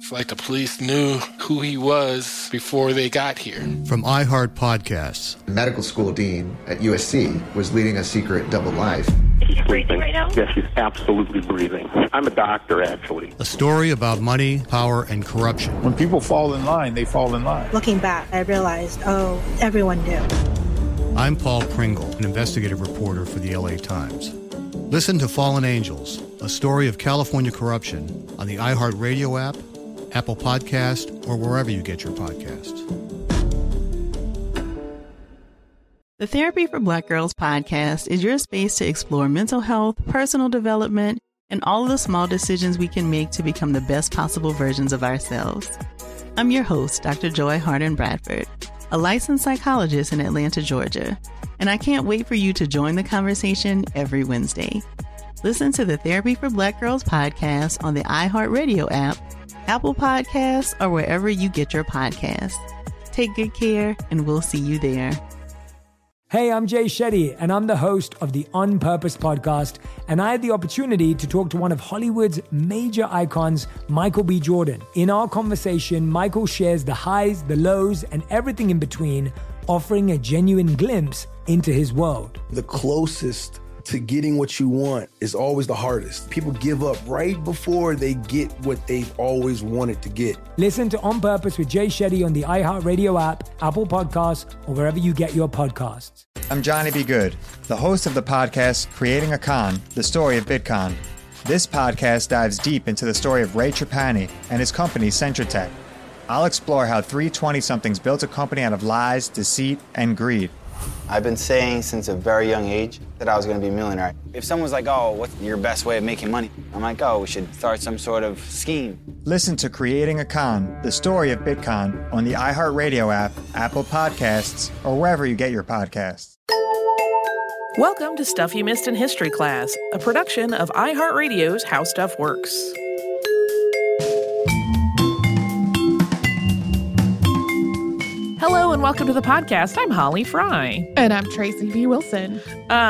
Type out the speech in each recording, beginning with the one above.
It's like the police knew who he was before they got here. From iHeart Podcasts. The medical school dean at USC was leading a secret double life. Is she breathing right now? Yes, she's absolutely breathing. I'm a doctor, actually. A story about money, power, and corruption. When people fall in line, they fall in line. Looking back, I realized, everyone knew. I'm Paul Pringle, an investigative reporter for the LA Times. Listen to Fallen Angels, a story of California corruption on the iHeartRadio app, Apple Podcast, or wherever you get your podcasts. The Therapy for Black Girls podcast is your space to explore mental health, personal development, and all of the small decisions we can make to become the best possible versions of ourselves. I'm your host, Dr. Joy Harden Bradford, a licensed psychologist in Atlanta, Georgia, and I can't wait for you to join the conversation every Wednesday. Listen to the Therapy for Black Girls podcast on the iHeartRadio app, Apple Podcasts, or wherever you get your podcasts. Take good care, and we'll see you there. Hey, I'm Jay Shetty, and I'm the host of the On Purpose podcast, and I had the opportunity to talk to one of Hollywood's major icons, Michael B. Jordan. In our conversation, Michael shares the highs, the lows, and everything in between, offering a genuine glimpse into his world. The closest to getting what you want is always the hardest. People give up right before they get what they've always wanted to get. Listen to On Purpose with Jay Shetty on the iHeartRadio app, Apple Podcasts, or wherever you get your podcasts. I'm Johnny B. Good, the host of the podcast Creating a Con, the story of Bitcoin. This podcast dives deep into the story of Ray Trapani and his company Centratech. I'll explore how three 20-somethings built a company out of lies, deceit, and greed. I've been saying since a very young age that I was going to be a millionaire. If someone's like, what's your best way of making money? I'm like, we should start some sort of scheme. Listen to Creating a Con, the story of Bitcoin on the iHeartRadio app, Apple Podcasts, or wherever you get your podcasts. Welcome to Stuff You Missed in History Class, a production of iHeartRadio's How Stuff Works. Hello and welcome to the podcast. I'm Holly Fry. And I'm Tracy V. Wilson.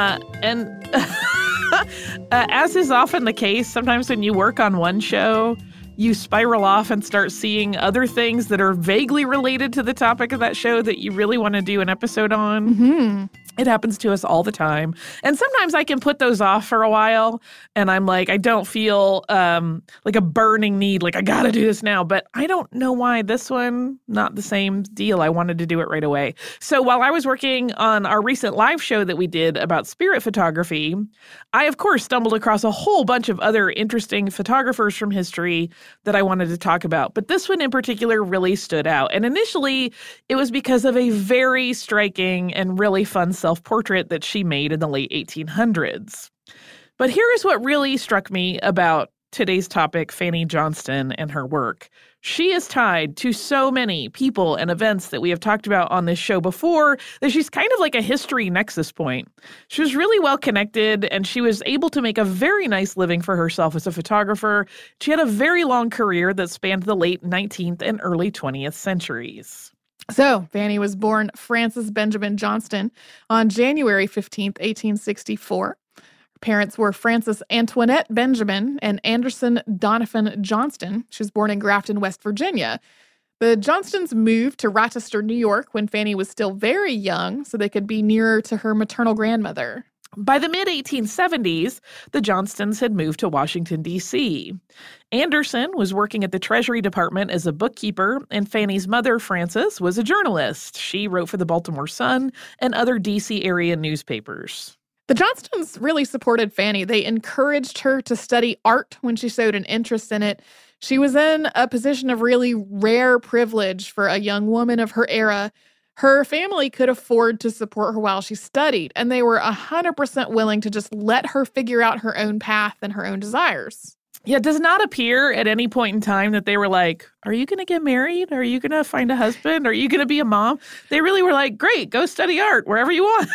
As is often the case, sometimes when you work on one show, you spiral off and start seeing other things that are vaguely related to the topic of that show that you really want to do an episode on. Mm-hmm. It happens to us all the time. And sometimes I can put those off for a while and I'm like, I don't feel like a burning need, like I got to do this now. But I don't know why this one, not the same deal. I wanted to do it right away. So while I was working on our recent live show that we did about spirit photography, I, of course, stumbled across a whole bunch of other interesting photographers from history that I wanted to talk about. But this one in particular really stood out. And initially, it was because of a very striking and really fun self-portrait that she made in the late 1800s. But here is what really struck me about today's topic, Fanny Johnston and her work. She is tied to so many people and events that we have talked about on this show before that she's kind of like a history nexus point. She was really well connected and she was able to make a very nice living for herself as a photographer. She had a very long career that spanned the late 19th and early 20th centuries. So, Fanny was born Frances Benjamin Johnston on January 15th, 1864. Her parents were Frances Antoinette Benjamin and Anderson Donovan Johnston. She was born in Grafton, West Virginia. The Johnstons moved to Rochester, New York when Fanny was still very young so they could be nearer to her maternal grandmother. By the mid-1870s, the Johnstons had moved to Washington, D.C. Anderson was working at the Treasury Department as a bookkeeper, and Fanny's mother, Frances, was a journalist. She wrote for the Baltimore Sun and other D.C. area newspapers. The Johnstons really supported Fanny. They encouraged her to study art when she showed an interest in it. She was in a position of really rare privilege for a young woman of her era. Her family could afford to support her while she studied, and they were 100% willing to just let her figure out her own path and her own desires. Yeah, it does not appear at any point in time that they were like, are you going to get married? Are you going to find a husband? Are you going to be a mom? They really were like, great, go study art wherever you want.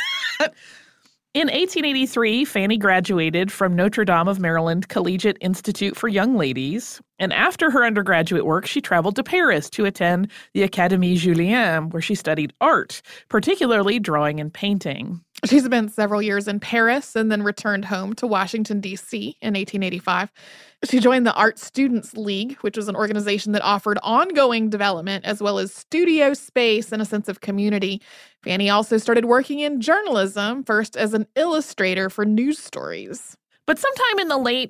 In 1883, Fanny graduated from Notre Dame of Maryland Collegiate Institute for Young Ladies. And after her undergraduate work, she traveled to Paris to attend the Académie Julian, where she studied art, particularly drawing and painting. She spent several years in Paris and then returned home to Washington, D.C. in 1885. She joined the Art Students League, which was an organization that offered ongoing development as well as studio space and a sense of community. Fanny also started working in journalism, first as an illustrator for news stories. But sometime in the late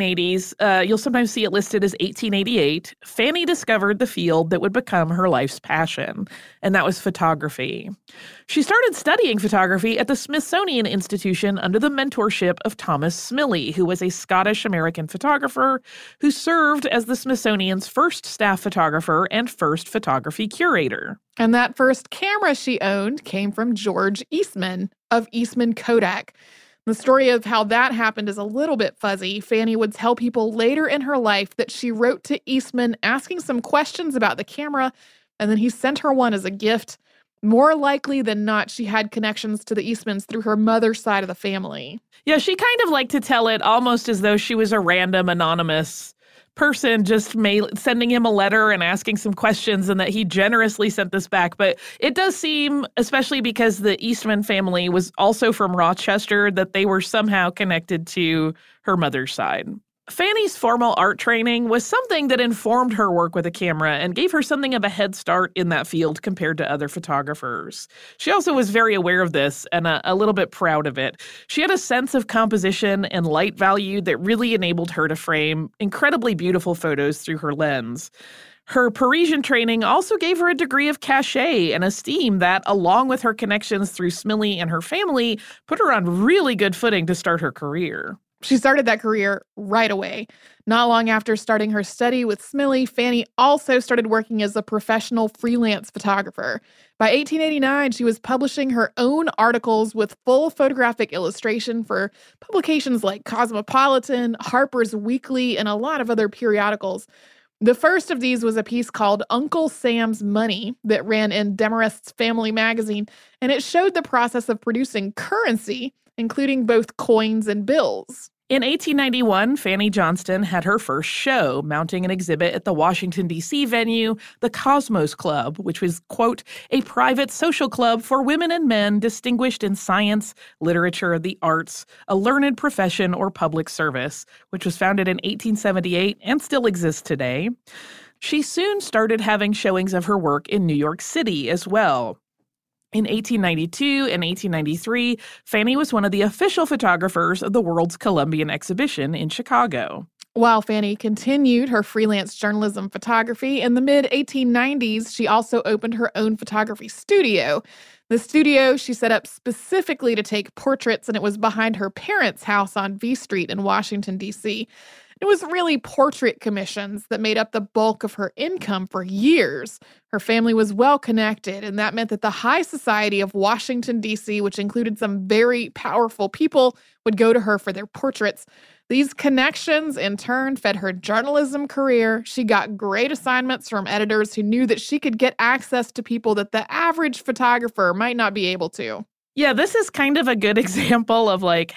1880s, you'll sometimes see it listed as 1888, Fanny discovered the field that would become her life's passion, and that was photography. She started studying photography at the Smithsonian Institution under the mentorship of Thomas Smillie, who was a Scottish-American photographer who served as the Smithsonian's first staff photographer and first photography curator. And that first camera she owned came from George Eastman of Eastman Kodak. The story of how that happened is a little bit fuzzy. Fanny would tell people later in her life that she wrote to Eastman asking some questions about the camera, and then he sent her one as a gift. More likely than not, she had connections to the Eastmans through her mother's side of the family. Yeah, she kind of liked to tell it almost as though she was a random anonymous person just sending him a letter and asking some questions, and that he generously sent this back. But it does seem, especially because the Eastman family was also from Rochester, that they were somehow connected to her mother's side. Fanny's formal art training was something that informed her work with a camera and gave her something of a head start in that field compared to other photographers. She also was very aware of this and a little bit proud of it. She had a sense of composition and light value that really enabled her to frame incredibly beautiful photos through her lens. Her Parisian training also gave her a degree of cachet and esteem that, along with her connections through Smillie and her family, put her on really good footing to start her career. She started that career right away. Not long after starting her study with Smillie, Fanny also started working as a professional freelance photographer. By 1889, she was publishing her own articles with full photographic illustration for publications like Cosmopolitan, Harper's Weekly, and a lot of other periodicals. The first of these was a piece called Uncle Sam's Money that ran in Demarest's Family Magazine, and it showed the process of producing currency, including both coins and bills. In 1891, Fanny Johnston had her first show, mounting an exhibit at the Washington, D.C. venue, the Cosmos Club, which was, quote, a private social club for women and men distinguished in science, literature, the arts, a learned profession, or public service, which was founded in 1878 and still exists today. She soon started having showings of her work in New York City as well. In 1892 and 1893, Fanny was one of the official photographers of the World's Columbian Exhibition in Chicago. While Fanny continued her freelance journalism photography, in the mid-1890s, she also opened her own photography studio. The studio she set up specifically to take portraits, and it was behind her parents' house on V Street in Washington, D.C. It was really portrait commissions that made up the bulk of her income for years. Her family was well connected, and that meant that the high society of Washington, D.C., which included some very powerful people, would go to her for their portraits. These connections, in turn, fed her journalism career. She got great assignments from editors who knew that she could get access to people that the average photographer might not be able to. Yeah, this is kind of a good example of like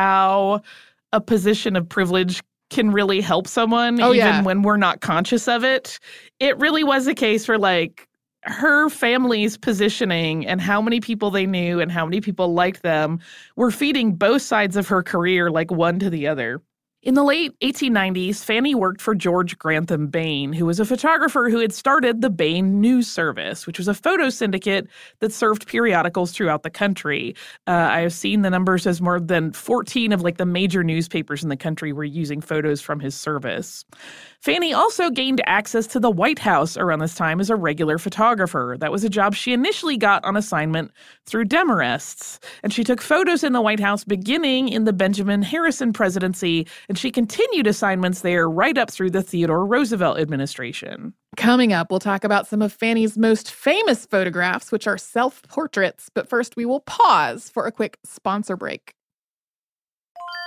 how a position of privilege can really help someone, when we're not conscious of it. It really was a case where, like, her family's positioning and how many people they knew and how many people liked them were feeding both sides of her career, like one to the other. In the late 1890s, Fanny worked for George Grantham Bain, who was a photographer who had started the Bain News Service, which was a photo syndicate that served periodicals throughout the country. I have seen the numbers as more than 14 of like the major newspapers in the country were using photos from his service. Fanny also gained access to the White House around this time as a regular photographer. That was a job she initially got on assignment through Demarest's, and she took photos in the White House beginning in the Benjamin Harrison presidency, and she continued assignments there right up through the Theodore Roosevelt administration. Coming up, we'll talk about some of Fanny's most famous photographs, which are self-portraits, but first we will pause for a quick sponsor break.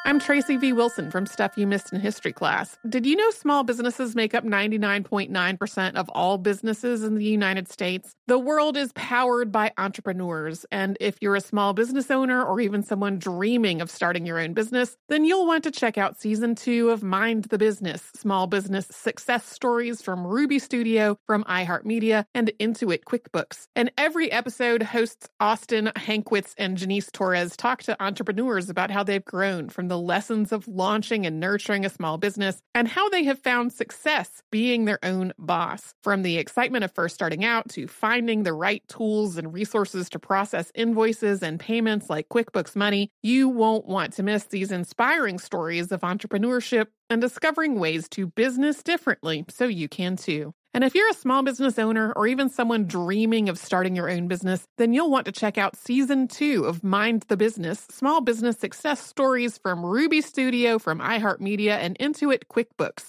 I'm Tracy V. Wilson from Stuff You Missed in History class. Did you know small businesses make up 99.9% of all businesses in the United States? The world is powered by entrepreneurs, and if you're a small business owner or even someone dreaming of starting your own business, then you'll want to check out Season 2 of Mind the Business, small business success stories from Ruby Studio, from iHeartMedia, and Intuit QuickBooks. And every episode, hosts Austin Hankwitz and Janice Torres talk to entrepreneurs about how they've grown from the lessons of launching and nurturing a small business and how they have found success being their own boss. From the excitement of first starting out to finding the right tools and resources to process invoices and payments like QuickBooks Money, you won't want to miss these inspiring stories of entrepreneurship and discovering ways to business differently so you can too. And if you're a small business owner or even someone dreaming of starting your own business, then you'll want to check out Season 2 of Mind the Business, small business success stories from Ruby Studio, from iHeartMedia, and Intuit QuickBooks.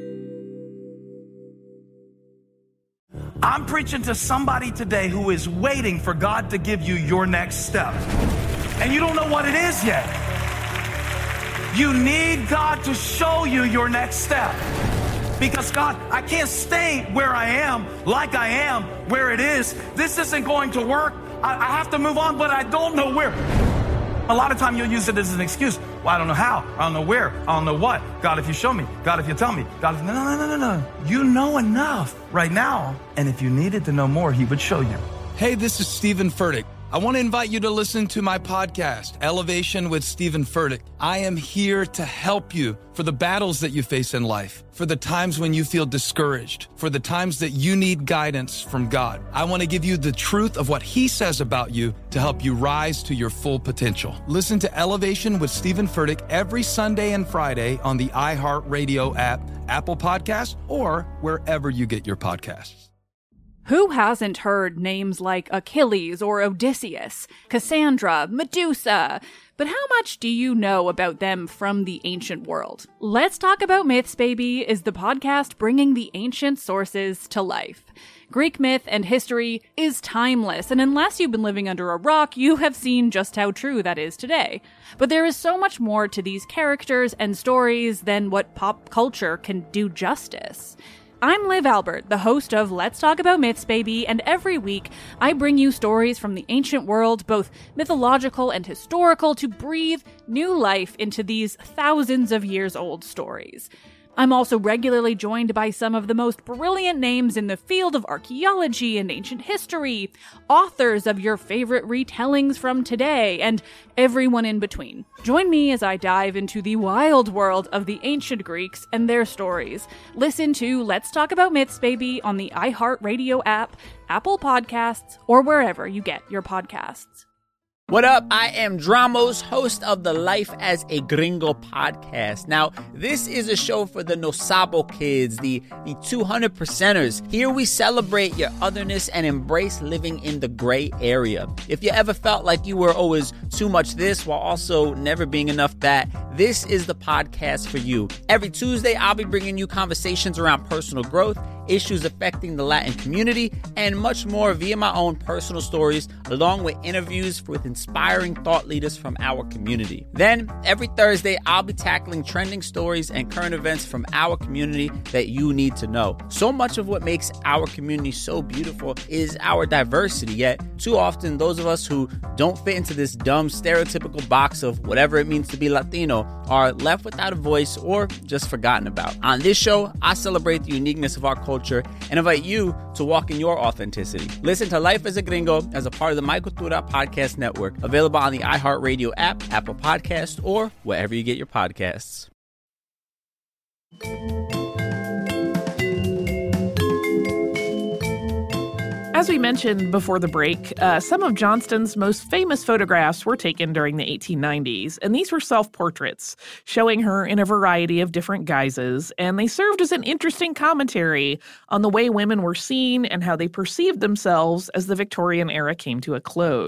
I'm preaching to somebody today who is waiting for God to give you your next step. And you don't know what it is yet. You need God to show you your next step. Because God, I can't stay where I am, like I am, where it is. This isn't going to work. I have to move on, but I don't know where. A lot of time you'll use it as an excuse. Well, I don't know how. I don't know where. I don't know what. God, if you show me. God, if you tell me. God, if... No. You know enough right now. And if you needed to know more, he would show you. Hey, this is Stephen Furtick. I want to invite you to listen to my podcast, Elevation with Stephen Furtick. I am here to help you for the battles that you face in life, for the times when you feel discouraged, for the times that you need guidance from God. I want to give you the truth of what he says about you to help you rise to your full potential. Listen to Elevation with Stephen Furtick every Sunday and Friday on the iHeartRadio app, Apple Podcasts, or wherever you get your podcasts. Who hasn't heard names like Achilles or Odysseus, Cassandra, Medusa? But how much do you know about them from the ancient world? Let's Talk About Myths, Baby is the podcast bringing the ancient sources to life. Greek myth and history is timeless, and unless you've been living under a rock, you have seen just how true that is today. But there is so much more to these characters and stories than what pop culture can do justice. I'm Liv Albert, the host of Let's Talk About Myths, Baby, and every week I bring you stories from the ancient world, both mythological and historical, to breathe new life into these thousands of years old stories. I'm also regularly joined by some of the most brilliant names in the field of archaeology and ancient history, authors of your favorite retellings from today, and everyone in between. Join me as I dive into the wild world of the ancient Greeks and their stories. Listen to Let's Talk About Myths, Baby on the iHeartRadio app, Apple Podcasts, or wherever you get your podcasts. What up? I am Dramos, host of the Life as a Gringo podcast. Now, this is a show for the No Sabo kids, the 200%ers. Here we celebrate your otherness and embrace living in the gray area. If you ever felt like you were always too much this while also never being enough that, this is the podcast for you. Every Tuesday, I'll be bringing you conversations around personal growth, issues affecting the Latin community, and much more via my own personal stories, along with interviews with inspiring thought leaders from our community. Then, every Thursday, I'll be tackling trending stories and current events from our community that you need to know. So much of what makes our community so beautiful is our diversity, yet too often those of us who don't fit into this dumb stereotypical box of whatever it means to be Latino are left without a voice or just forgotten about. On this show, I celebrate the uniqueness of our culture and invite you to walk in your authenticity. Listen to Life as a Gringo as a part of the My Cultura Podcast Network, available on the iHeartRadio app, Apple Podcasts, or wherever you get your podcasts. As we mentioned before the break, some of Johnston's most famous photographs were taken during the 1890s, and these were self-portraits, showing her in a variety of different guises, and they served as an interesting commentary on the way women were seen and how they perceived themselves as the Victorian era came to a close.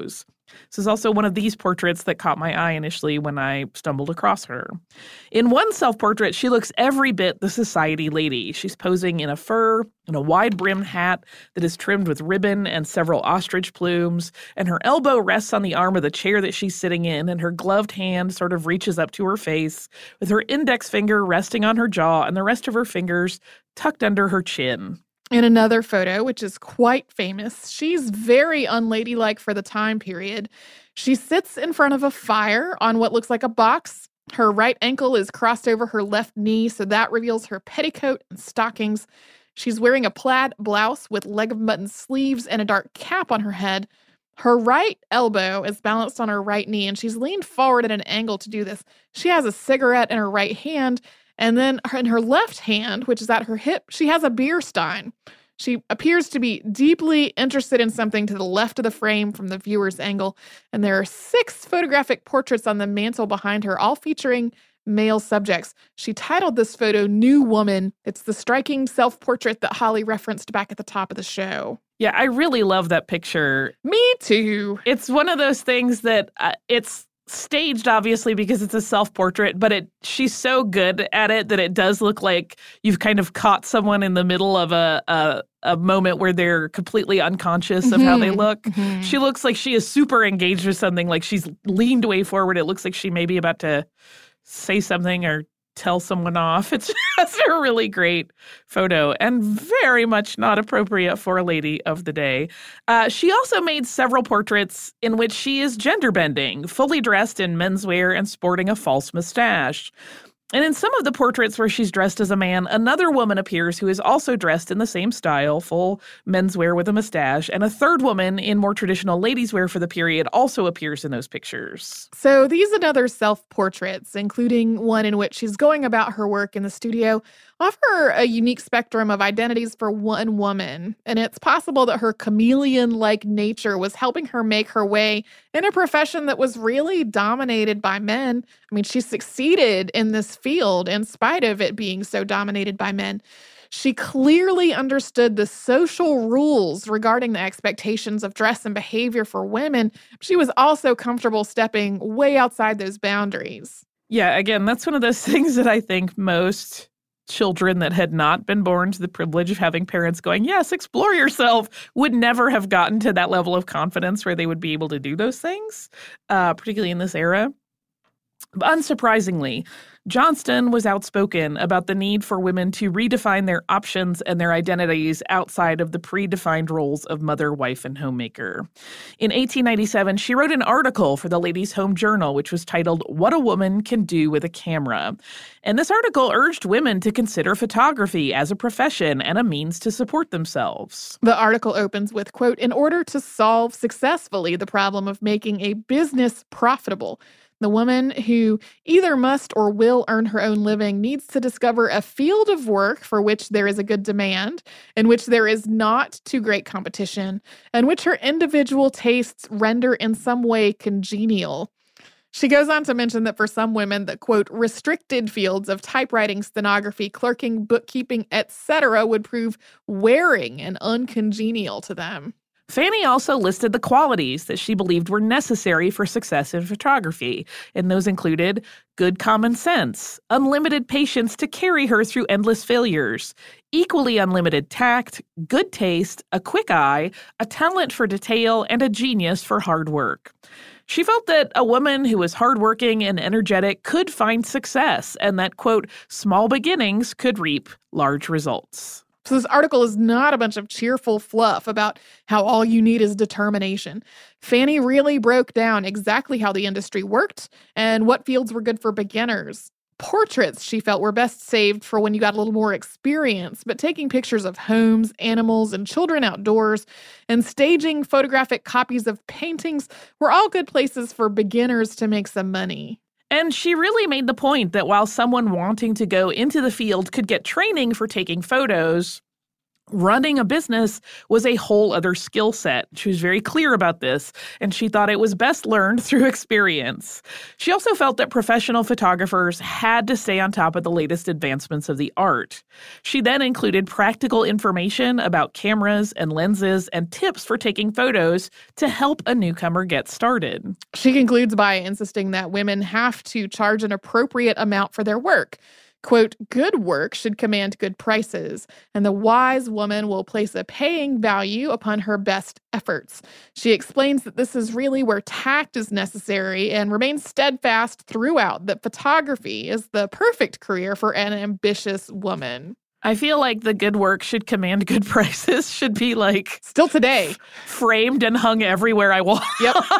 This is also one of these portraits that caught my eye initially when I stumbled across her. In one self-portrait, she looks every bit the society lady. She's posing in a fur and a wide-brimmed hat that is trimmed with ribbon and several ostrich plumes, and her elbow rests on the arm of the chair that she's sitting in, and her gloved hand sort of reaches up to her face, with her index finger resting on her jaw and the rest of her fingers tucked under her chin. In another photo, which is quite famous, she's very unladylike for the time period. She sits in front of a fire on what looks like a box. Her right ankle is crossed over her left knee, so that reveals her petticoat and stockings. She's wearing a plaid blouse with leg of mutton sleeves and a dark cap on her head. Her right elbow is balanced on her right knee, and she's leaned forward at an angle to do this. She has a cigarette in her right hand, and then in her left hand, which is at her hip, she has a beer stein. She appears to be deeply interested in something to the left of the frame from the viewer's angle. And there are 6 photographic portraits on the mantle behind her, all featuring male subjects. She titled this photo New Woman. It's the striking self-portrait that Holly referenced back at the top of the show. Yeah, I really love that picture. Me too. It's one of those things that it's staged, obviously, because it's a self-portrait, but she's so good at it that it does look like you've kind of caught someone in the middle of a moment where they're completely unconscious of how they look. Mm-hmm. She looks like she is super engaged with something, like she's leaned way forward. It looks like she may be about to say something or tell someone off. It's just a really great photo and very much not appropriate for a lady of the day. She also made several portraits in which she is gender bending, fully dressed in menswear and sporting a false mustache. And in some of the portraits where she's dressed as a man, another woman appears who is also dressed in the same style, full menswear with a mustache, and a third woman in more traditional ladies' wear for the period also appears in those pictures. So these and other self-portraits, including one in which she's going about her work in the studio, offer a unique spectrum of identities for one woman. And it's possible that her chameleon-like nature was helping her make her way in a profession that was really dominated by men. I mean, she succeeded in this field in spite of it being so dominated by men. She clearly understood the social rules regarding the expectations of dress and behavior for women. She was also comfortable stepping way outside those boundaries. Yeah, again, that's one of those things that I think most children that had not been born to the privilege of having parents going, yes, explore yourself, would never have gotten to that level of confidence where they would be able to do those things, particularly in this era. But unsurprisingly, Johnston was outspoken about the need for women to redefine their options and their identities outside of the predefined roles of mother, wife, and homemaker. In 1897, she wrote an article for the Ladies' Home Journal, which was titled, What a Woman Can Do with a Camera. And this article urged women to consider photography as a profession and a means to support themselves. The article opens with, quote, in order to solve successfully the problem of making a business profitable, the woman who either must or will earn her own living needs to discover a field of work for which there is a good demand, in which there is not too great competition, and which her individual tastes render in some way congenial. She goes on to mention that for some women, the, quote, restricted fields of typewriting, stenography, clerking, bookkeeping, etc. would prove wearing and uncongenial to them. Fanny also listed the qualities that she believed were necessary for success in photography, and those included good common sense, unlimited patience to carry her through endless failures, equally unlimited tact, good taste, a quick eye, a talent for detail, and a genius for hard work. She felt that a woman who was hardworking and energetic could find success, and that, quote, small beginnings could reap large results. So this article is not a bunch of cheerful fluff about how all you need is determination. Fanny really broke down exactly how the industry worked and what fields were good for beginners. Portraits, she felt, were best saved for when you got a little more experience, but taking pictures of homes, animals, and children outdoors, and staging photographic copies of paintings were all good places for beginners to make some money. And she really made the point that while someone wanting to go into the field could get training for taking photos, Running a business was a whole other skill set. She was very clear about this, and she thought it was best learned through experience. She also felt that professional photographers had to stay on top of the latest advancements of the art. She then included practical information about cameras and lenses and tips for taking photos to help a newcomer get started. She concludes by insisting that women have to charge an appropriate amount for their work. Quote, good work should command good prices, and the wise woman will place a paying value upon her best efforts. She explains that this is really where tact is necessary and remains steadfast throughout that photography is the perfect career for an ambitious woman. I feel like the good work should command good prices should be like... Still today. Framed and hung everywhere I walk.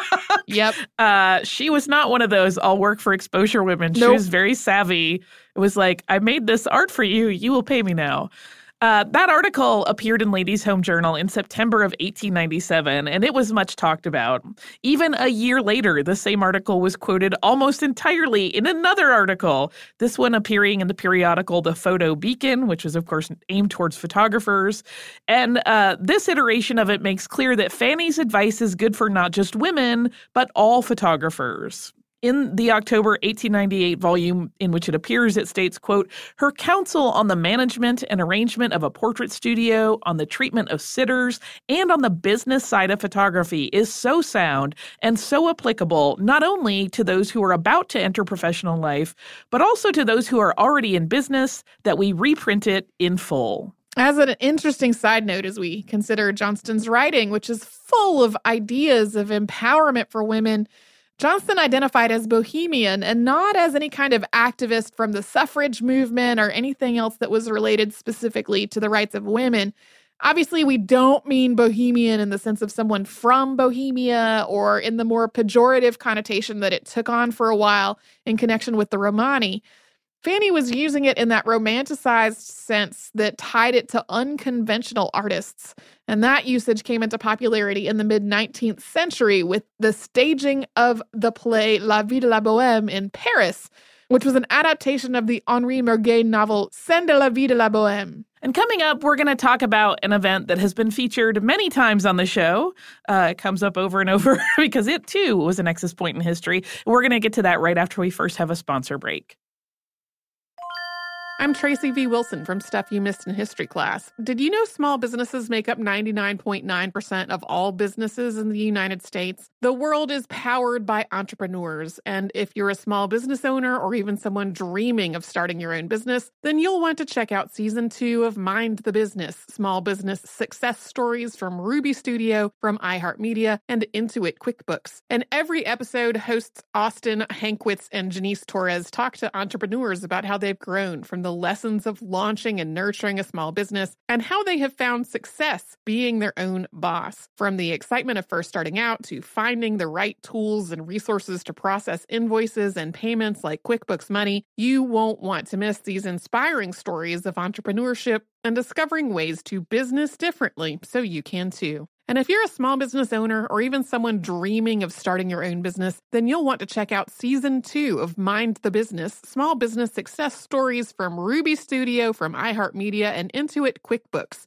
Yep. She was not one of those I'll work for exposure women. She Nope. was very savvy. It was like, I made this art for you. You will pay me now. That article appeared in Ladies' Home Journal in September of 1897, and it was much talked about. Even a year later, the same article was quoted almost entirely in another article, this one appearing in the periodical The Photo Beacon, which was, of course, aimed towards photographers. And this iteration of it makes clear that Fanny's advice is good for not just women, but all photographers. In the October 1898 volume in which it appears, it states, quote, her counsel on the management and arrangement of a portrait studio, on the treatment of sitters, and on the business side of photography is so sound and so applicable not only to those who are about to enter professional life, but also to those who are already in business, that we reprint it in full. As an interesting side note, as we consider Johnston's writing, which is full of ideas of empowerment for women, Johnston identified as bohemian and not as any kind of activist from the suffrage movement or anything else that was related specifically to the rights of women. Obviously, we don't mean bohemian in the sense of someone from Bohemia or in the more pejorative connotation that it took on for a while in connection with the Romani. Fanny was using it in that romanticized sense that tied it to unconventional artists. And that usage came into popularity in the mid-19th century with the staging of the play La Vie de la Bohème in Paris, which was an adaptation of the Henri Murger novel Scènes de la Vie de la Bohème. And coming up, we're going to talk about an event that has been featured many times on the show. It comes up over and over because it, too, was a nexus point in history. We're going to get to that right after we first have a sponsor break. I'm Tracy V. Wilson from Stuff You Missed in History class. Did you know small businesses make up 99.9% of all businesses in the United States? The world is powered by entrepreneurs, and if you're a small business owner or even someone dreaming of starting your own business, then you'll want to check out Season 2 of Mind the Business, Small Business Success Stories from Ruby Studio, from iHeartMedia, and Intuit QuickBooks. And every episode, hosts Austin Hankwitz and Janice Torres talk to entrepreneurs about how they've grown from the lessons of launching and nurturing a small business and how they have found success being their own boss. From the excitement of first starting out to finding the right tools and resources to process invoices and payments like QuickBooks Money, you won't want to miss these inspiring stories of entrepreneurship and discovering ways to business differently so you can too. And if you're a small business owner or even someone dreaming of starting your own business, then you'll want to check out Season 2 of Mind the Business, Small Business Success Stories from Ruby Studio, from iHeartMedia, and Intuit QuickBooks.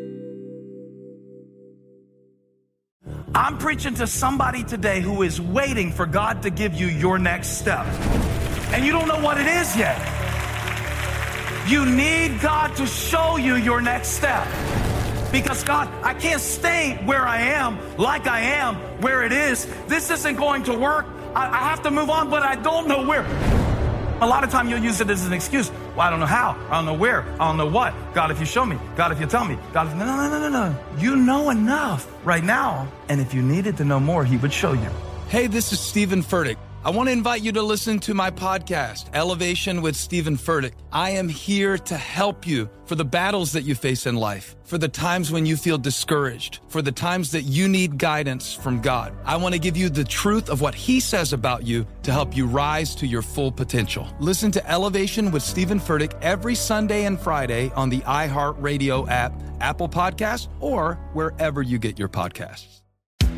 I'm preaching to somebody today who is waiting for God to give you your next step. And you don't know what it is yet. You need God to show you your next step. Because God, I can't stay where I am, like I am, where it is. This isn't going to work. I have to move on, but I don't know where. A lot of time you'll use it as an excuse. Well, I don't know how. I don't know where. I don't know what. God, if you show me. God, if you tell me. God, if... No. You know enough right now. And if you needed to know more, he would show you. Hey, this is Stephen Furtick. I want to invite you to listen to my podcast, Elevation with Stephen Furtick. I am here to help you for the battles that you face in life, for the times when you feel discouraged, for the times that you need guidance from God. I want to give you the truth of what he says about you to help you rise to your full potential. Listen to Elevation with Stephen Furtick every Sunday and Friday on the iHeartRadio app, Apple Podcasts, or wherever you get your podcasts.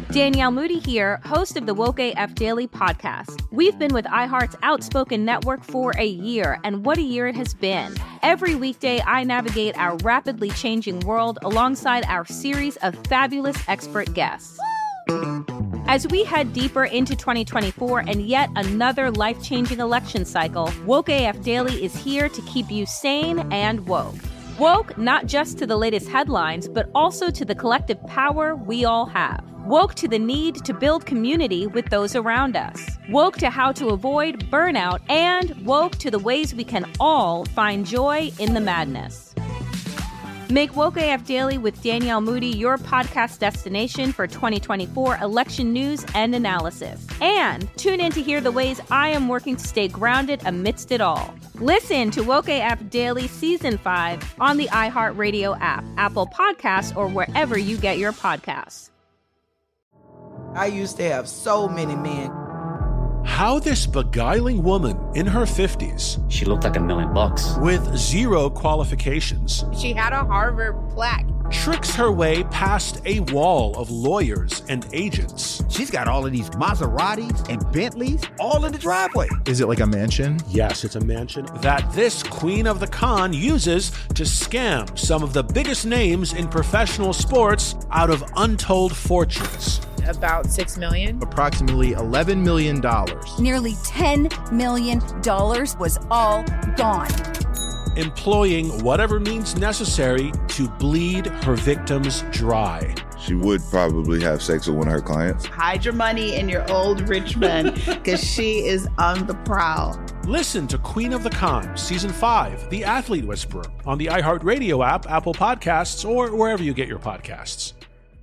Danielle Moody here, host of the Woke AF Daily podcast. We've been with iHeart's Outspoken Network for a year, and what a year it has been. Every weekday, I navigate our rapidly changing world alongside our series of fabulous expert guests. As we head deeper into 2024 and yet another life-changing election cycle, Woke AF Daily is here to keep you sane and woke. Woke not just to the latest headlines, but also to the collective power we all have. Woke to the need to build community with those around us. Woke to how to avoid burnout, and woke to the ways we can all find joy in the madness. Make Woke AF Daily with Danielle Moody your podcast destination for 2024 election news and analysis. And tune in to hear the ways I am working to stay grounded amidst it all. Listen to Woke AF Daily Season 5 on the iHeartRadio app, Apple Podcasts, or wherever you get your podcasts. I used to have so many men. How this beguiling woman in her 50s, she looked like $1 million, with zero qualifications, she had a Harvard plaque, tricks her way past a wall of lawyers and agents. She's got all of these Maseratis and Bentleys all in the driveway. Is it like a mansion? Yes, it's a mansion that this queen of the con uses to scam some of the biggest names in professional sports out of untold fortunes. About $6 million. Approximately $11 million. Nearly $10 million was all gone. Employing whatever means necessary to bleed her victims dry. She would probably have sex with one of her clients. Hide your money in your old rich man, because she is on the prowl. Listen to Queen of the Con, Season 5, The Athlete Whisperer, on the iHeartRadio app, Apple Podcasts, or wherever you get your podcasts.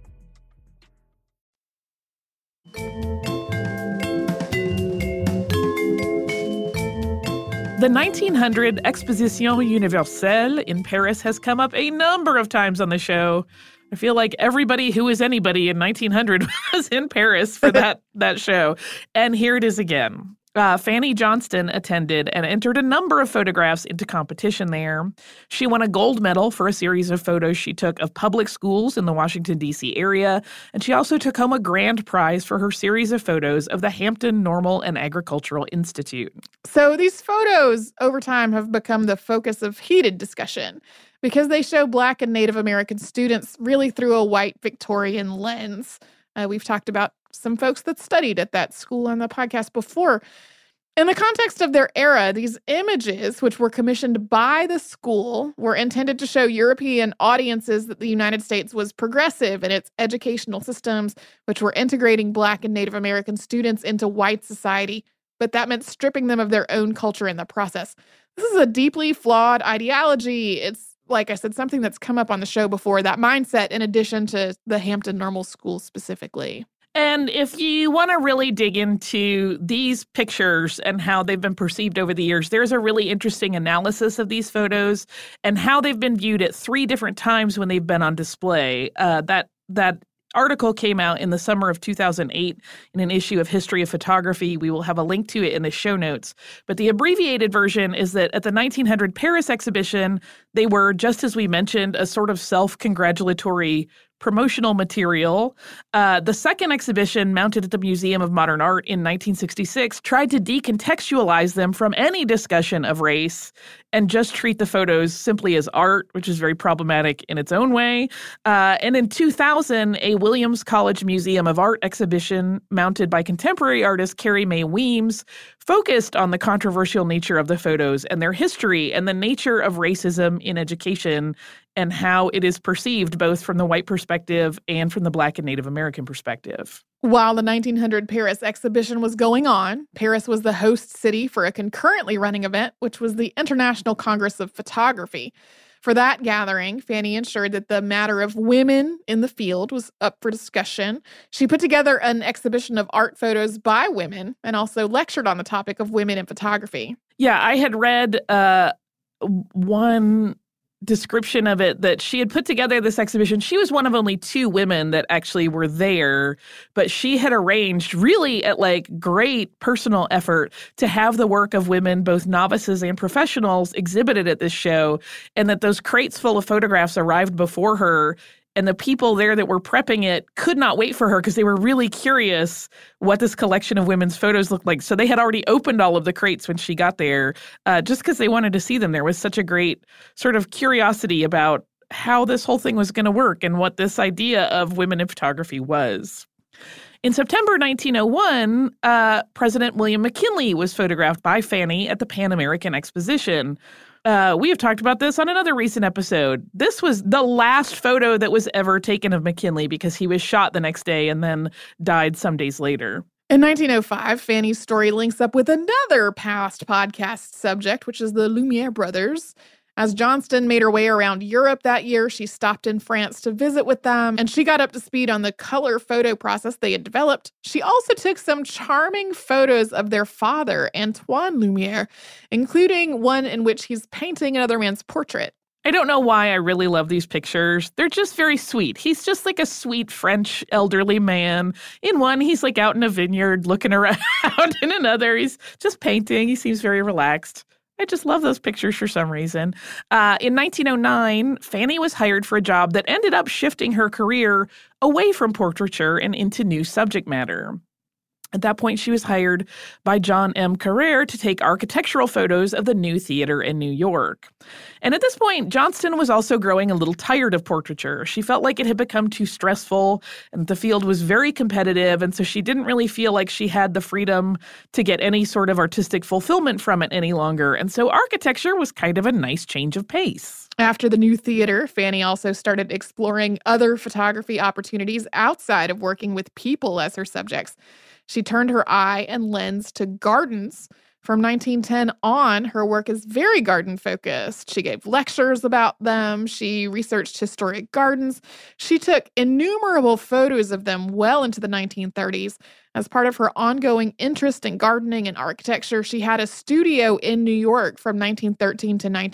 The 1900 Exposition Universelle in Paris has come up a number of times on the show. I feel like everybody who is anybody in 1900 was in Paris for that show. And here it is again. Fanny Johnston attended and entered a number of photographs into competition there. She won a gold medal for a series of photos she took of public schools in the Washington, D.C. area, and she also took home a grand prize for her series of photos of the Hampton Normal and Agricultural Institute. So these photos over time have become the focus of heated discussion because they show Black and Native American students really through a white Victorian lens. We've talked about some folks that studied at that school on the podcast before. In the context of their era, these images, which were commissioned by the school, were intended to show European audiences that the United States was progressive in its educational systems, which were integrating Black and Native American students into white society, but that meant stripping them of their own culture in the process. This is a deeply flawed ideology. It's, like I said, something that's come up on the show before, that mindset, in addition to the Hampton Normal School specifically. And if you want to really dig into these pictures and how they've been perceived over the years, there's a really interesting analysis of these photos and how they've been viewed at 3 different times when they've been on display. That article came out in the summer of 2008 in an issue of History of Photography. We will have a link to it in the show notes. But the abbreviated version is that at the 1900 Paris exhibition, they were, just as we mentioned, a sort of self-congratulatory promotional material. The second exhibition, mounted at the Museum of Modern Art in 1966, tried to decontextualize them from any discussion of race and just treat the photos simply as art, which is very problematic in its own way. And in 2000, a Williams College Museum of Art exhibition mounted by contemporary artist Carrie Mae Weems focused on the controversial nature of the photos and their history and the nature of racism in education and how it is perceived both from the white perspective and from the Black and Native American perspective. While the 1900 Paris exhibition was going on, Paris was the host city for a concurrently running event, which was the International Congress of Photography. For that gathering, Fanny ensured that the matter of women in the field was up for discussion. She put together an exhibition of art photos by women and also lectured on the topic of women in photography. Yeah, I had read one description of it that she had put together this exhibition. She was one of only 2 women that actually were there, but she had arranged really at like great personal effort to have the work of women, both novices and professionals, exhibited at this show, and that those crates full of photographs arrived before her And the people there that were prepping it could not wait for her because they were really curious what this collection of women's photos looked like. So they had already opened all of the crates when she got there just because they wanted to see them. There was such a great sort of curiosity about how this whole thing was going to work and what this idea of women in photography was. In September 1901, President William McKinley was photographed by Fanny at the Pan American Exposition. We have talked about this on another recent episode. This was the last photo that was ever taken of McKinley because he was shot the next day and then died some days later. In 1905, Fanny's story links up with another past podcast subject, which is the Lumiere brothers. As Johnston made her way around Europe that year, she stopped in France to visit with them, and she got up to speed on the color photo process they had developed. She also took some charming photos of their father, Antoine Lumiere, including one in which he's painting another man's portrait. I don't know why I really love these pictures. They're just very sweet. He's just like a sweet French elderly man. In one, he's like out in a vineyard looking around. In another, he's just painting. He seems very relaxed. I just love those pictures for some reason. In 1909, Fanny was hired for a job that ended up shifting her career away from portraiture and into new subject matter. At that point, she was hired by John M. Carrere to take architectural photos of the new theater in New York. And at this point, Johnston was also growing a little tired of portraiture. She felt like it had become too stressful and the field was very competitive, and so she didn't really feel like she had the freedom to get any sort of artistic fulfillment from it any longer. And so architecture was kind of a nice change of pace. After the new theater, Fanny also started exploring other photography opportunities outside of working with people as her subjects. She turned her eye and lens to gardens. From 1910 on, her work is very garden-focused. She gave lectures about them. She researched historic gardens. She took innumerable photos of them well into the 1930s. As part of her ongoing interest in gardening and architecture, she had a studio in New York from 1913 to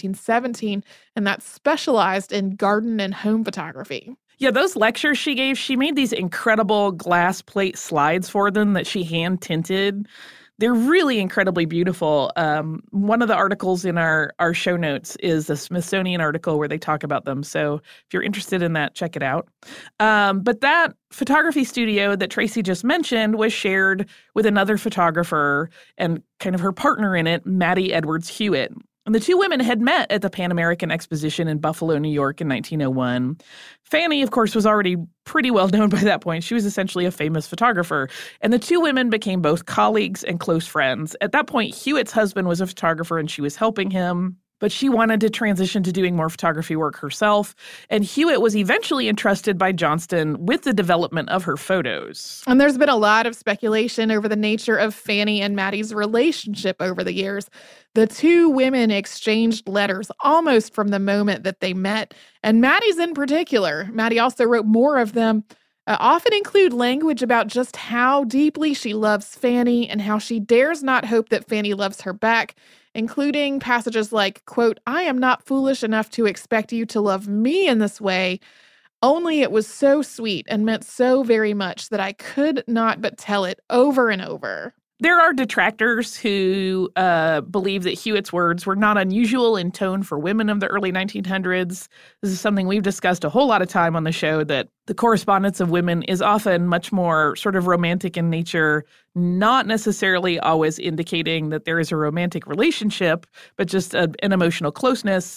1917, and that specialized in garden and home photography. Yeah, those lectures she gave, she made these incredible glass plate slides for them that she hand tinted. They're really incredibly beautiful. One of the articles in our show notes is a Smithsonian article where they talk about them. So if you're interested in that, check it out. But that photography studio that Tracy just mentioned was shared with another photographer and kind of her partner in it, Mattie Edwards Hewitt. And the two women had met at the Pan American Exposition in Buffalo, New York in 1901. Fanny, of course, was already pretty well known by that point. She was essentially a famous photographer. And the two women became both colleagues and close friends. At that point, Hewitt's husband was a photographer and she was helping him. But she wanted to transition to doing more photography work herself. And Hewitt was eventually entrusted by Johnston with the development of her photos. And there's been a lot of speculation over the nature of Fanny and Mattie's relationship over the years. The two women exchanged letters almost from the moment that they met. And Mattie's in particular. Mattie also wrote more of them. Often include language about just how deeply she loves Fanny and how she dares not hope that Fanny loves her back, including passages like, quote, "I am not foolish enough to expect you to love me in this way, only it was so sweet and meant so very much that I could not but tell it over and over." There are detractors who believe that Hewitt's words were not unusual in tone for women of the early 1900s. This is something we've discussed a whole lot of time on the show, that the correspondence of women is often much more sort of romantic in nature, not necessarily always indicating that there is a romantic relationship, but just an emotional closeness.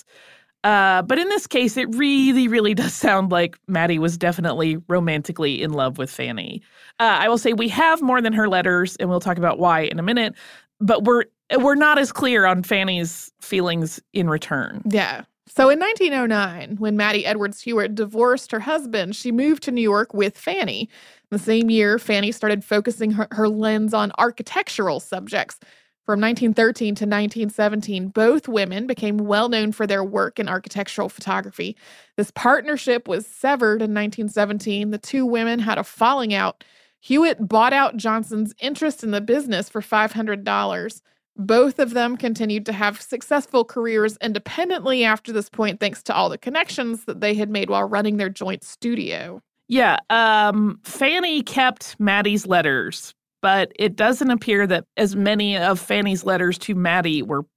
But in this case, it really, really does sound like Mattie was definitely romantically in love with Fanny. I will say we have more than her letters, and we'll talk about why in a minute, but we're not as clear on Fanny's feelings in return. Yeah. So in 1909, when Mattie Edwards Hewitt divorced her husband, she moved to New York with Fanny. The same year, Fanny started focusing her lens on architectural subjects. From 1913 to 1917, both women became well known for their work in architectural photography. This partnership was severed in 1917. The two women had a falling out. Hewitt bought out Johnston's interest in the business for $500. Both of them continued to have successful careers independently after this point, thanks to all the connections that they had made while running their joint studio. Yeah, Fanny kept Mattie's letters, but it doesn't appear that as many of Fanny's letters to Mattie were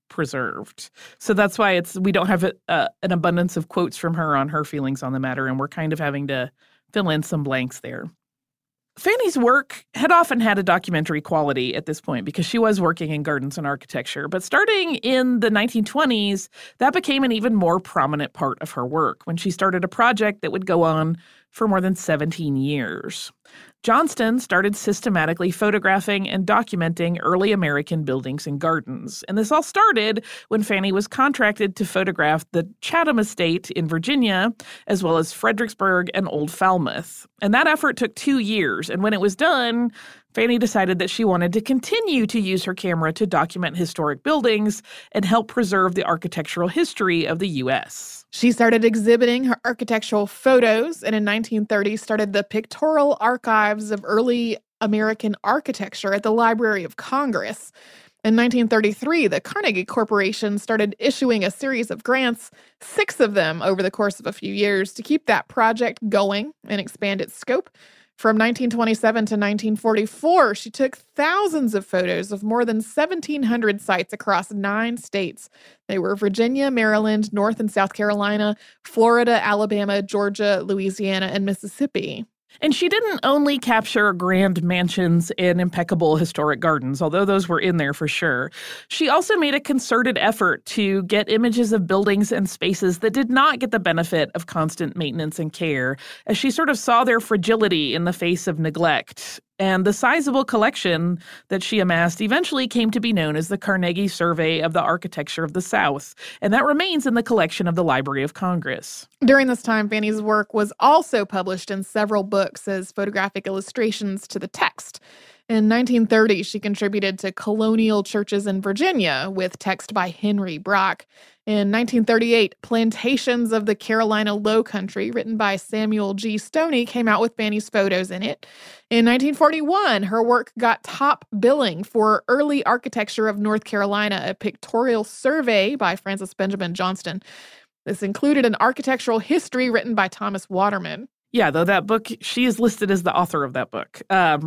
preserved. So that's why we don't have an abundance of quotes from her on her feelings on the matter, and we're kind of having to fill in some blanks there. Fanny's work had often had a documentary quality at this point because she was working in gardens and architecture. But starting in the 1920s, that became an even more prominent part of her work when she started a project that would go on for more than 17 years. Johnston started systematically photographing and documenting early American buildings and gardens. And this all started when Fanny was contracted to photograph the Chatham Estate in Virginia, as well as Fredericksburg and Old Falmouth. And that effort took 2 years. And when it was done, Fanny decided that she wanted to continue to use her camera to document historic buildings and help preserve the architectural history of the U.S. She started exhibiting her architectural photos and in 1930 started the Pictorial Archives of Early American Architecture at the Library of Congress. In 1933, the Carnegie Corporation started issuing a series of grants, 6 of them over the course of a few years, to keep that project going and expand its scope. From 1927 to 1944, she took thousands of photos of more than 1,700 sites across 9 states. They were Virginia, Maryland, North and South Carolina, Florida, Alabama, Georgia, Louisiana, and Mississippi. And she didn't only capture grand mansions and impeccable historic gardens, although those were in there for sure. She also made a concerted effort to get images of buildings and spaces that did not get the benefit of constant maintenance and care, as she sort of saw their fragility in the face of neglect. And the sizable collection that she amassed eventually came to be known as the Carnegie Survey of the Architecture of the South, and that remains in the collection of the Library of Congress. During this time, Fanny's work was also published in several books as photographic illustrations to the text. In 1930, she contributed to Colonial Churches in Virginia with text by Henry Brock. In 1938, Plantations of the Carolina Low Country, written by Samuel G. Stoney, came out with Fanny's photos in it. In 1941, her work got top billing for Early Architecture of North Carolina, a pictorial survey by Frances Benjamin Johnston. This included an architectural history written by Thomas Waterman. Yeah, though that book, she is listed as the author of that book.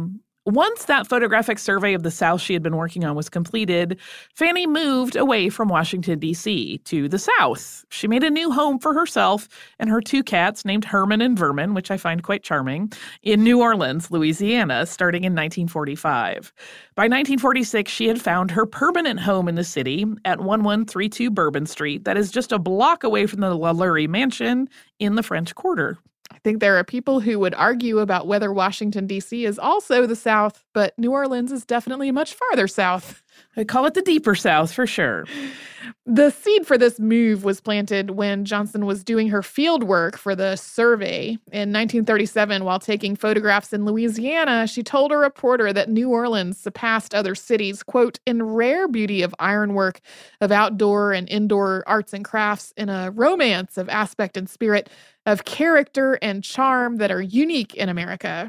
Once that photographic survey of the South she had been working on was completed, Fanny moved away from Washington, D.C. to the South. She made a new home for herself and her 2 cats named Herman and Vermin, which I find quite charming, in New Orleans, Louisiana, starting in 1945. By 1946, she had found her permanent home in the city at 1132 Bourbon Street, that is just a block away from the LaLaurie Mansion in the French Quarter. I think there are people who would argue about whether Washington, D.C. is also the South, but New Orleans is definitely much farther south. I call it the deeper South for sure. The seed for this move was planted when Johnston was doing her field work for the survey. In 1937, while taking photographs in Louisiana, she told a reporter that New Orleans surpassed other cities, quote, in rare beauty of ironwork, of outdoor and indoor arts and crafts, in a romance of aspect and spirit, of character and charm that are unique in America.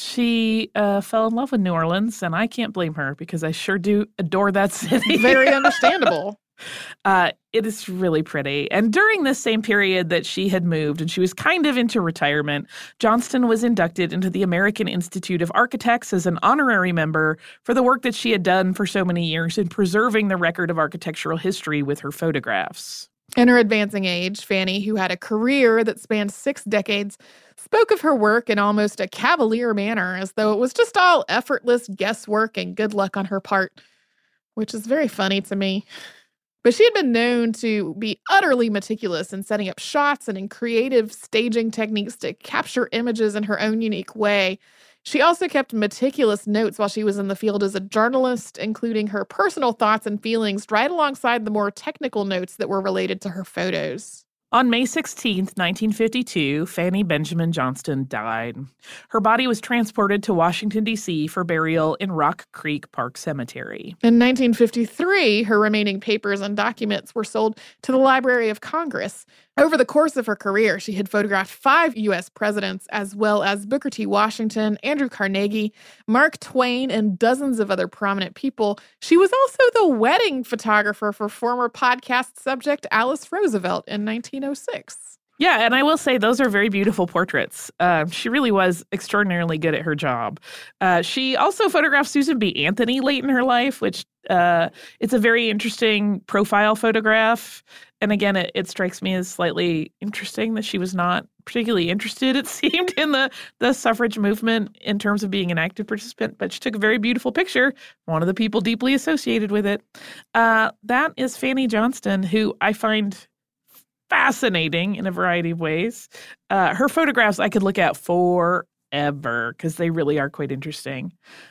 She fell in love with New Orleans, and I can't blame her because I sure do adore that city. Very understandable. It is really pretty. And during this same period that she had moved and she was kind of into retirement, Johnston was inducted into the American Institute of Architects as an honorary member for the work that she had done for so many years in preserving the record of architectural history with her photographs. In her advancing age, Fanny, who had a career that spanned 6 decades, spoke of her work in almost a cavalier manner, as though it was just all effortless guesswork and good luck on her part, which is very funny to me. But she had been known to be utterly meticulous in setting up shots and in creative staging techniques to capture images in her own unique way. She also kept meticulous notes while she was in the field as a journalist, including her personal thoughts and feelings right alongside the more technical notes that were related to her photos. On May 16, 1952, Fanny Benjamin Johnston died. Her body was transported to Washington, D.C. for burial in Rock Creek Park Cemetery. In 1953, her remaining papers and documents were sold to the Library of Congress. Over the course of her career, she had photographed 5 U.S. presidents, as well as Booker T. Washington, Andrew Carnegie, Mark Twain, and dozens of other prominent people. She was also the wedding photographer for former podcast subject Alice Roosevelt in 1906. Yeah, and I will say those are very beautiful portraits. She really was extraordinarily good at her job. She also photographed Susan B. Anthony late in her life, which it's a very interesting profile photograph. And again, it strikes me as slightly interesting that she was not particularly interested, it seemed, in the suffrage movement in terms of being an active participant. But she took a very beautiful picture, one of the people deeply associated with it. That is Fanny Johnston, who I find fascinating in a variety of ways. Her photographs I could look at forever because they really are quite interesting.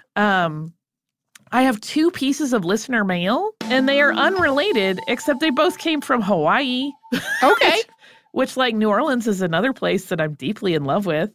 I have 2 pieces of listener mail, and they are unrelated, except they both came from Hawaii. Okay. which, like, New Orleans is another place that I'm deeply in love with.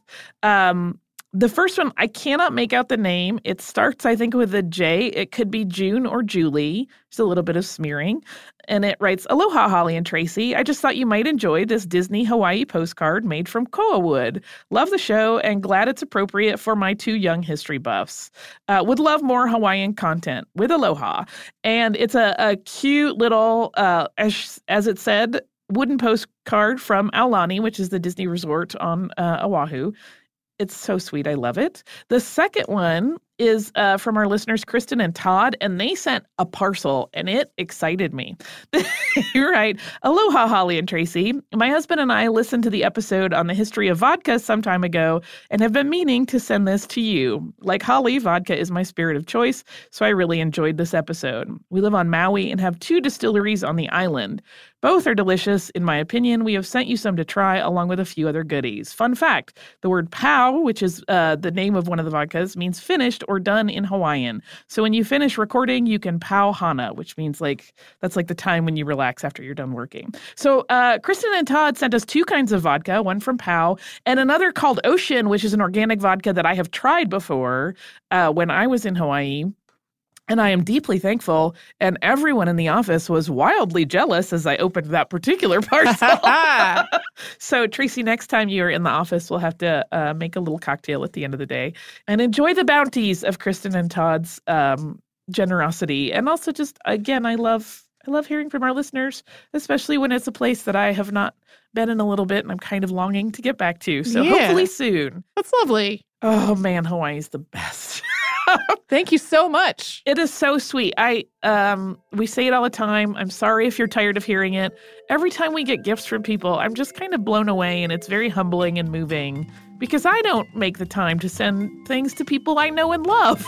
The first one, I cannot make out the name. It starts, I think, with a J. It could be June or Julie. Just a little bit of smearing. And it writes, "Aloha, Holly and Tracy. I just thought you might enjoy this Disney Hawaii postcard made from koa wood. Love the show and glad it's appropriate for my 2 young history buffs. Would love more Hawaiian content. With aloha." And it's a cute little, as it said, wooden postcard from Aulani, which is the Disney resort on Oahu. It's so sweet. I love it. The second one is from our listeners, Kristen and Todd, and they sent a parcel, and it excited me. You're right. "Aloha, Holly and Tracy. My husband and I listened to the episode on the history of vodka some time ago and have been meaning to send this to you. Like Holly, vodka is my spirit of choice, so I really enjoyed this episode. We live on Maui and have 2 distilleries on the island. Both are delicious, in my opinion. We have sent you some to try, along with a few other goodies. Fun fact, the word pau, which is the name of one of the vodkas, means finished or done in Hawaiian. So when you finish recording, you can pau hana, which means that's like the time when you relax after you're done working. So Kristen and Todd sent us 2 kinds of vodka, one from Pau and another called Ocean, which is an organic vodka that I have tried before when I was in Hawaii. And I am deeply thankful, and everyone in the office was wildly jealous as I opened that particular parcel. So, Tracy, next time you're in the office, we'll have to make a little cocktail at the end of the day and enjoy the bounties of Kristen and Todd's generosity. And also just, again, I love hearing from our listeners, especially when it's a place that I have not been in a little bit and I'm kind of longing to get back to. So hopefully soon. That's lovely. Oh, man, Hawaii's the best. Thank you so much. It is so sweet. We say it all the time. I'm sorry if you're tired of hearing it. Every time we get gifts from people, I'm just kind of blown away, and it's very humbling and moving because I don't make the time to send things to people I know and love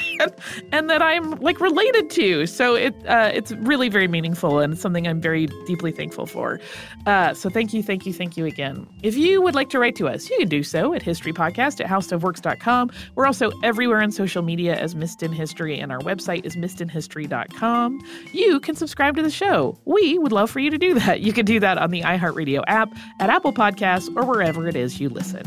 and that I'm related to. So it's really very meaningful, and it's something I'm very deeply thankful for. So thank you again. If you would like to write to us, you can do so at historypodcast@howstuffworks.com. We're also everywhere on social media as Missed in History, and our website is missedinhistory.com. You can subscribe to the show. We would love for you to do that. You can do that on the iHeartRadio app, at Apple Podcasts, or wherever it is you listen.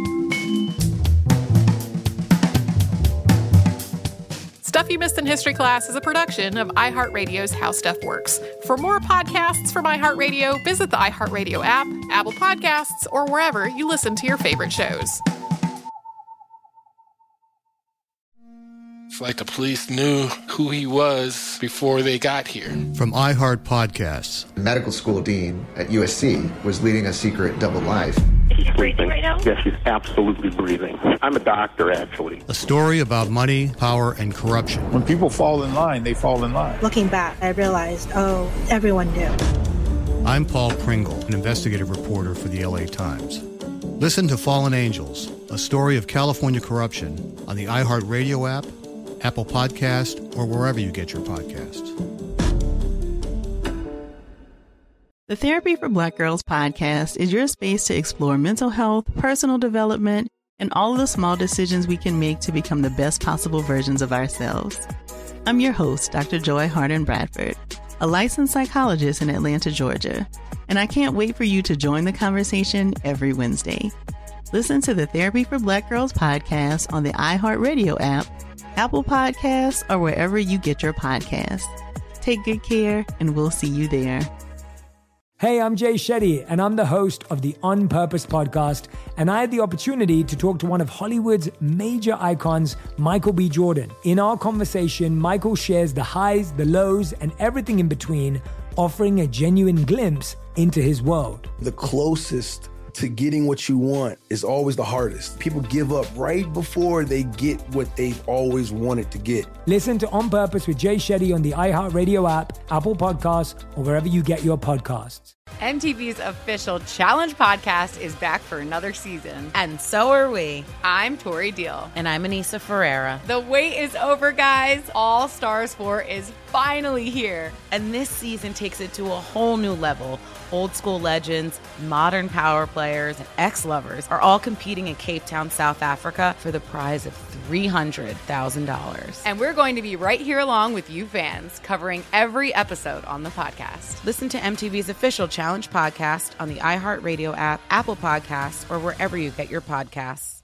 Stuff You Missed in History Class is a production of iHeartRadio's How Stuff Works. For more podcasts from iHeartRadio, visit the iHeartRadio app, Apple Podcasts, or wherever you listen to your favorite shows. It's like the police knew who he was before they got here. From iHeart Podcasts. The medical school dean at USC was leading a secret double life. He's breathing right now? Yes, he's absolutely breathing. I'm a doctor, actually. A story about money, power, and corruption. When people fall in line, they fall in line. Looking back, I realized, everyone knew. I'm Paul Pringle, an investigative reporter for the LA Times. Listen to Fallen Angels, a story of California corruption on the iHeartRadio app, Apple Podcast, or wherever you get your podcasts. The Therapy for Black Girls podcast is your space to explore mental health, personal development, and all of the small decisions we can make to become the best possible versions of ourselves. I'm your host, Dr. Joy Harden Bradford, a licensed psychologist in Atlanta, Georgia, and I can't wait for you to join the conversation every Wednesday. Listen to the Therapy for Black Girls podcast on the iHeartRadio app, Apple Podcasts, or wherever you get your podcasts. Take good care, and we'll see you there. Hey, I'm Jay Shetty, and I'm the host of the On Purpose podcast, and I had the opportunity to talk to one of Hollywood's major icons, Michael B. Jordan. In our conversation, Michael shares the highs, the lows, and everything in between, offering a genuine glimpse into his world. The closest to getting what you want is always the hardest. People give up right before they get what they've always wanted to get. Listen to On Purpose with Jay Shetty on the iHeartRadio app, Apple Podcasts, or wherever you get your podcasts. MTV's official Challenge podcast is back for another season. And so are we. I'm Tori Deal. And I'm Anissa Ferreira. The wait is over, guys. All Stars 4 is finally here. And this season takes it to a whole new level. Old school legends, modern power players, and ex-lovers are all competing in Cape Town, South Africa for the prize of $300,000. And we're going to be right here along with you fans, covering every episode on the podcast. Listen to MTV's official Challenge podcast on the iHeartRadio app, Apple Podcasts, or wherever you get your podcasts.